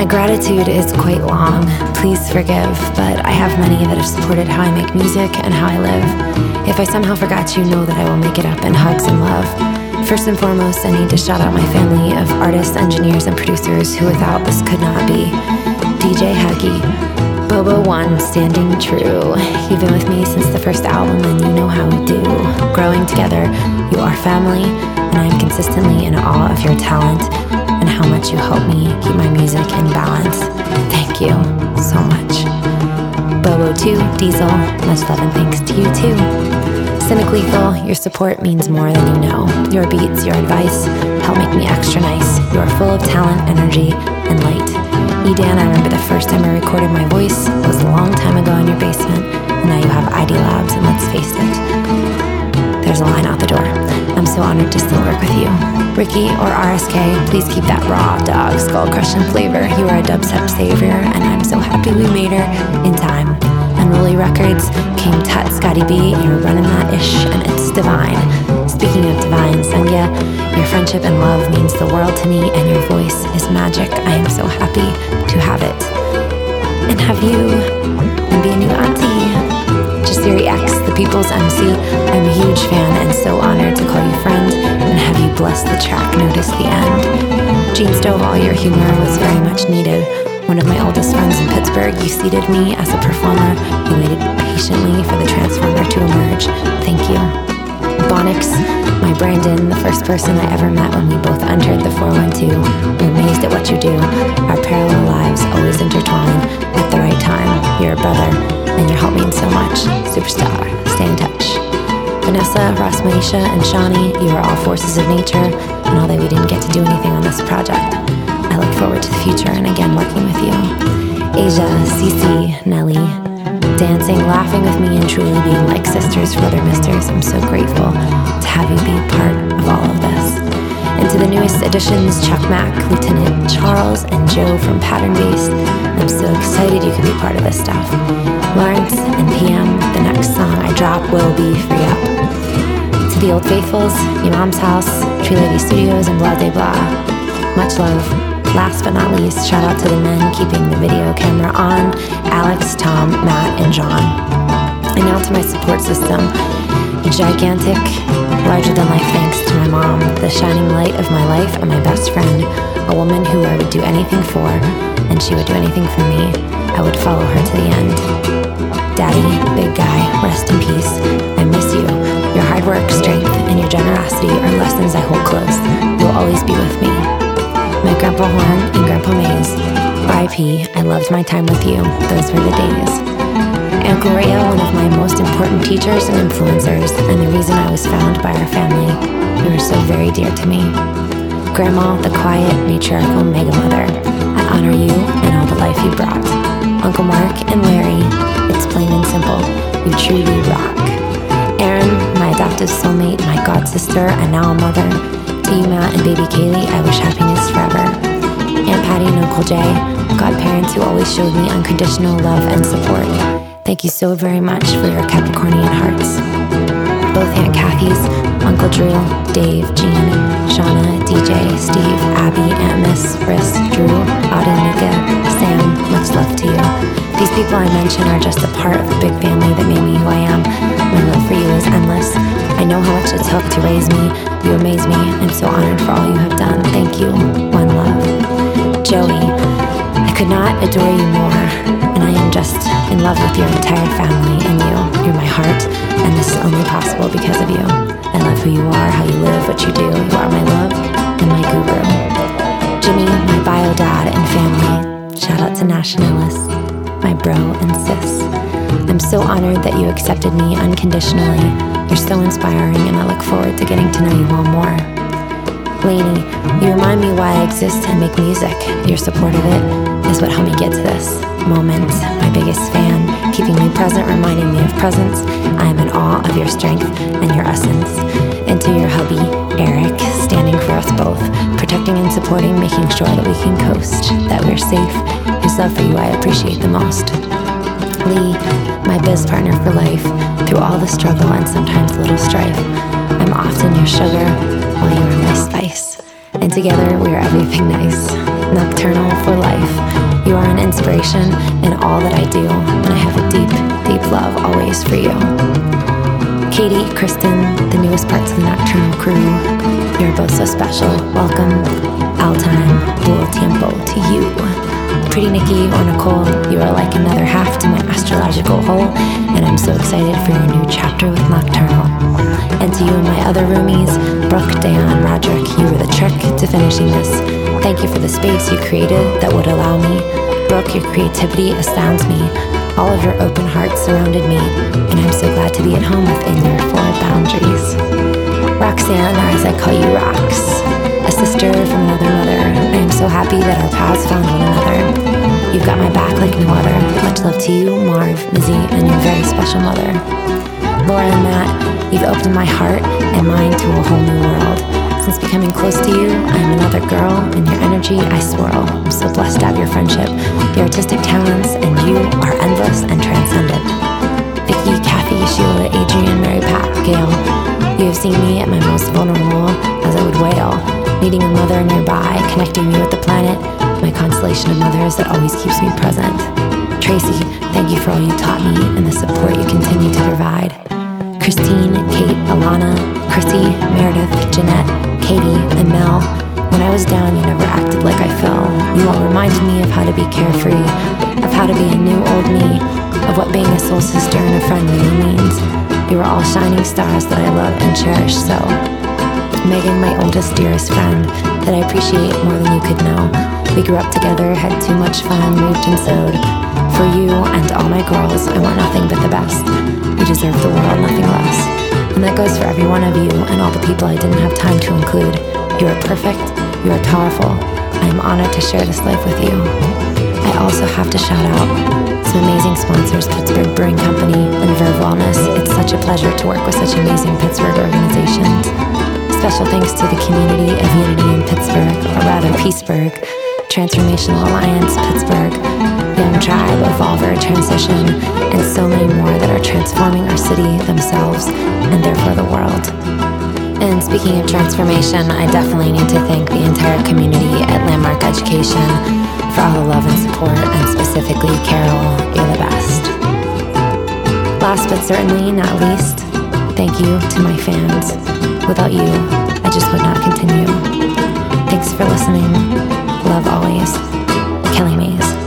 My gratitude is quite long. Please forgive, but I have many that have supported how I make music and how I live. If I somehow forgot you, know that I will make it up in hugs and love. First and foremost, I need to shout out my family of artists, engineers, and producers who without this could not be. DJ Huggy, Bobo One, standing true. You've been with me since the first album and you know how we do. Growing together, you are family, and I am consistently in awe of your talent and how much you help me keep my music in balance. Thank you so much. Bobo 2, Diesel, much love and thanks to you too. Cynic Lethal, your support means more than you know. Your beats, your advice help make me extra nice. You are full of talent, energy, and light. Edan, I remember the first time I recorded my voice was a long time ago in your basement, and now you have ID Labs, and let's face it, there's a line out the door. I'm so honored to still work with you. Ricky or RSK, please keep that raw dog skull crushing flavor. You are a dubstep savior, and I'm so happy we made her in time. Unruly Records, King Tut, Scotty B, you're running that ish, and it's divine. Speaking of divine, Sangya, your friendship and love means the world to me, and your voice is magic. I am so happy to have it. And have you, and be a new auntie. Jasiri X, the People's MC, I'm a huge fan and so honored to call you friend and have you bless the track, notice the end. Gene Stove, all your humor was very much needed. One of my oldest friends in Pittsburgh, you seated me as a performer. You waited patiently for the transformer to emerge. Thank you. Bonix, my Brandon, the first person I ever met when we both entered the 412. I'm amazed at what you do. Our parallel lives always intertwine at the right time. You're a brother, and your help means so much. Superstar, stay in touch. Vanessa, Ross, Maisha, and Shawnee, you are all forces of nature, and although we didn't get to do anything on this project, I look forward to the future and again working with you. Asia, Cece, Nelly, dancing, laughing with me, and truly being like sisters for other misters. I'm so grateful to have you be part of all of this. And to the newest additions, Chuck Mack, Lieutenant Charles, and Joe from Pattern Based, I'm so excited you could be part of this stuff. Lawrence and PM, the next song I drop will be Free Up. To the Old Faithfuls, Your Mom's House, Tree Lady Studios, and blah de blah. Much love. Last but not least, shout out to the men keeping the video camera on, Alex, Tom, Matt, and John. And now to my support system, gigantic, larger than life thanks to my mom, the shining light of my life and my best friend, a woman who I would do anything for, and she would do anything for me. I would follow her to the end. Daddy, big guy, rest in peace. I miss you. Your hard work, strength, and your generosity are lessons I hold close. You'll always be with me. My Grandpa Horn and Grandpa Mays, R.I.P., I loved my time with you. Those were the days. Uncle Rhea, one of my most important teachers and influencers, and the reason I was found by our family. You were so very dear to me. Grandma, the quiet, matriarchal mega mother, I honor you and all the life you brought. Uncle Mark and Larry, it's plain and simple. You truly rock. Aaron, my adoptive soulmate, my god sister, and now a mother. To you, Matt, and baby Kaylee, I wish happiness forever. Aunt Patty and Uncle Jay, godparents who always showed me unconditional love and support. Thank you so very much for your Capricornian hearts. Both Aunt Kathy's, Uncle Drew, Dave, Jean, Shauna, DJ, Steve, Abby, Aunt Miss, Briss, Drew, Auden, Nika, Sam, much love to you. These people I mention are just a part of the big family that made me who I am. My love for you is endless. I know how much it took to raise me. You amaze me. I'm so honored for all you have done. Thank you. One love. Joey, I could not adore you more, and I am just in love with your entire family and you. You're my heart, and this is only possible because of you. I love who you are, how you live, what you do. You are my love and my guru. Jimmy, my bio dad and family. Shout out to Nationalis, my bro and sis. I'm so honored that you accepted me unconditionally. You're so inspiring, and I look forward to getting to know you all more. Lainey, you remind me why I exist and make music. Your support of it is what helped me get to this moment. My biggest fan, keeping me present, reminding me of presence. I am in awe of your strength and your essence. And to your hubby, Eric, standing for us both, protecting and supporting, making sure that we can coast, that we're safe. His love for you I appreciate the most. Lee, my biz partner for life, through all the struggle and sometimes little strife. I'm often your sugar, while you are my spice. And together we are everything nice. Nocturnal for life. inspiration in all that I do, and I have a deep, deep love always for you. Katie, Kristen, the newest parts of the Nocturnal crew, you're both so special. Welcome, Altime, Bull Tiempo to you. Pretty Nikki or Nicole, you are like another half to my astrological whole, and I'm so excited for your new chapter with Nocturnal. And to you and my other roomies, Brooke, Dayan, Roderick, you were the trick to finishing this. Thank you for the space you created that would allow me. Brooke, your creativity astounds me. All of your open hearts surrounded me, and I'm so glad to be at home within your four boundaries. Roxanne, or as I call you, Rox, a sister from another mother. I am so happy that our paths found one another. You've got my back like no other. Much love to you, Marv, Mizzy, and your very special mother. Laura and Matt, you've opened my heart and mind to a whole new world. Since becoming close to you, I am another girl. In your energy, I swirl. I'm so blessed to have your friendship, your artistic talents, and you are endless and transcendent. Vicky, Kathy, Sheila, Adrian, Mary Pat, Gail, you have seen me at my most vulnerable as I would wail. Needing a mother nearby, connecting me with the planet, my constellation of mothers that always keeps me present. Tracy, thank you for all you taught me and the support you continue to provide. Christine, Kate, Alana, Chrissy, Meredith, Jeanette, Katie, and Mel. When I was down, you never acted like I fell. You all reminded me of how to be carefree, of how to be a new old me, of what being a soul sister and a friend really means. You were all shining stars that I love and cherish so. Megan, my oldest, dearest friend, that I appreciate more than you could know. We grew up together, had too much fun, moved and sewed. For you and all my girls, I want nothing but the best. You deserve the world, nothing less. And that goes for every one of you and all the people I didn't have time to include. You are perfect, you are powerful. I am honored to share this life with you. I also have to shout out some amazing sponsors, Pittsburgh Brewing Company and Verve Wellness. It's such a pleasure to work with such amazing Pittsburgh organizations. Special thanks to the Community of Unity in Pittsburgh, or rather Peaceburgh, Transformational Alliance Pittsburgh, Young Tribe, Evolver, Transition, and so many more that are transforming our city, themselves, and therefore the world. And speaking of transformation, I definitely need to thank the entire community at Landmark Education for all the love and support, and specifically Carol, you're the best. Last but certainly not least, thank you to my fans. Without you, I just would not continue. Thanks for listening. Love always. Kelly Mays.